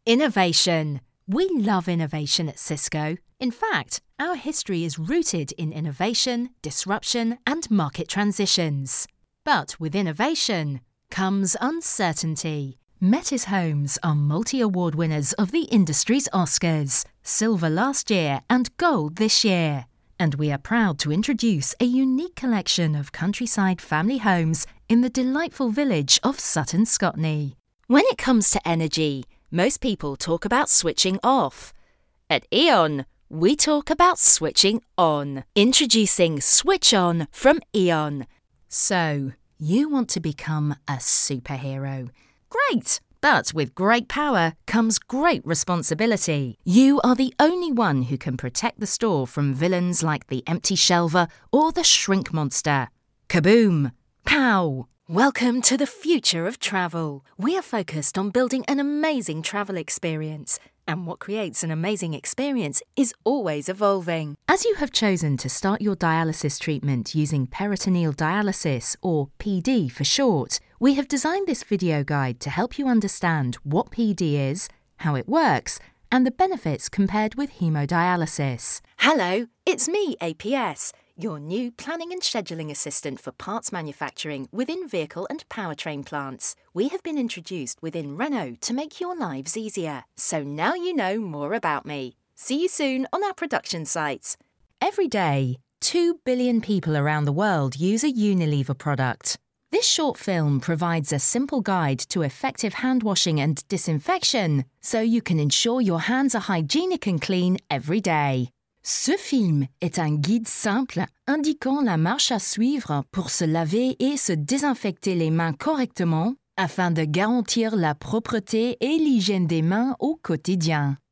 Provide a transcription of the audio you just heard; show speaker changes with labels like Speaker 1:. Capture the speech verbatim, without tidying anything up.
Speaker 1: Innovation. We love innovation at Cisco. In fact, our history is rooted in innovation, disruption, and market transitions. But with innovation comes uncertainty. Metis Homes are multi-award winners of the industry's Oscars, silver last year and gold this year. And we are proud to introduce a unique collection of countryside family homes in the delightful village of Sutton Scotney. When it comes to energy, most people talk about switching off. At E.ON, we talk about switching on. Introducing Switch On from E.ON. So, you want to become a superhero. Great! But with great power comes great responsibility. You are the only one who can protect the store from villains like the empty shelver or the shrink monster. Kaboom! Pow! Welcome to the future of travel. We are focused on building an amazing travel experience. And what creates an amazing experience is always evolving. As you have chosen to start your dialysis treatment using peritoneal dialysis, or P D for short, we have designed this video guide to help you understand what P D is, how it works, and the benefits compared with hemodialysis. Hello, it's me, A P S, your new planning and scheduling assistant for parts manufacturing within vehicle and powertrain plants. We have been introduced within Renault to make your lives easier. So now you know more about me. See you soon on our production sites. Every day, two billion people around the world use a Unilever product. This short film provides a simple guide to effective hand washing and disinfection, so you can ensure your hands are hygienic and clean every day. Ce film est un guide simple indiquant la marche à suivre pour se laver et se désinfecter les mains correctement afin de garantir la propreté et l'hygiène des mains au quotidien.